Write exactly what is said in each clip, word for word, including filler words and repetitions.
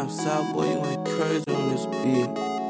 Down south, boy, you ain't crazy on this beat.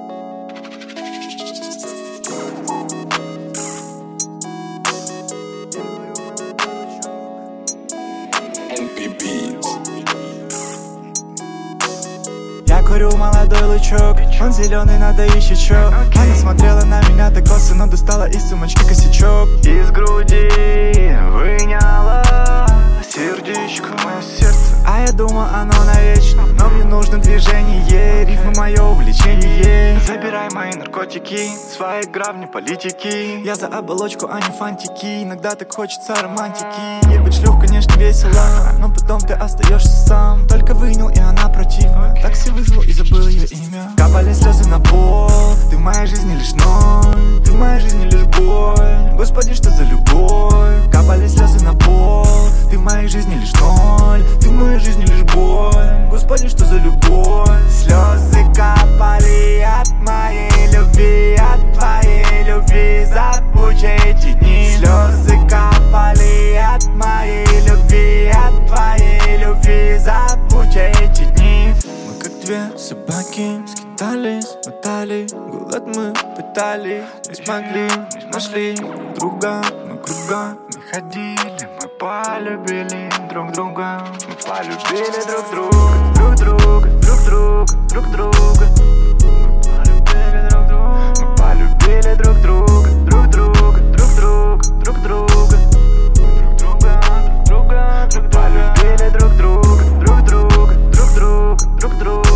Я курю молодой лучок, он зеленый, надо ищечок. Она смотрела на меня так косо, но достала из сумочки косячок. Из груди выняла сердечко, мое сердце. А я думал, оно навечно, но мне нужно движение, рифма мое увлечение. Забирай мои наркотики, свои грабни политики. Я за оболочку, а не фантики, иногда так хочется романтики. Ебать шлюх, конечно, весело, но потом ты остаешься сам. Только вынял, и она противна. Такси вызвал и забыл ее имя. Капали слезы на пол, ты в моей жизни лишь ноль, ты в моей жизни лишь боль. Господи, что за любовь? Капали слезы на пол, ты в моей жизни лишь ноль, ты в моей жизни лишь боль. Господи, что за любовь? Слезы капали от моей любви, от твоей любви. Забудь эти дни. Слезы капали от моей любви, от твоей любви. Забудь эти дни. Мы как две собаки скитались, мотали, голод мы пытались, не смогли, не нашли друга, мы кругами ходили, мы полюбили друг друга, мы полюбили друг друга, друг друга, друг друга, друг друга, мы полюбили друг друга, мы полюбили друг друга, друг друга, друг друга, друг друга, друг друга, друг друга, мы полюбили друг друга, друг друга, друг друга, друг друга.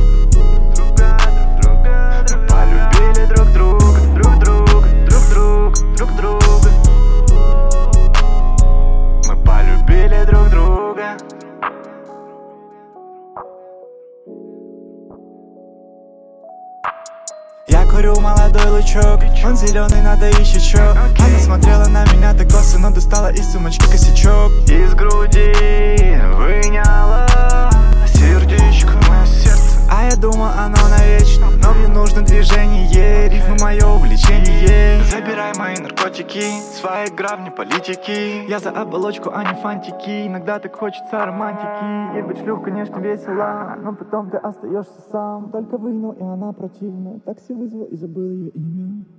Я курю молодой лучок, он зеленый, надо ищечок. Она смотрела на меня так косо, но достала из сумочки косячок. Из груди выняла сердечко, мое сердце. А я думал, оно навечно, но мне нужно движение, рифма мое увлечение. Забирай мои наркотики, свои грабни политики. Я за оболочку, а не фантики, иногда так хочется романтики. Ебать шлюх, конечно, весело, но потом ты остаешься сам. Только вынял, и она противна. Такси вызвал и забыл ее имя.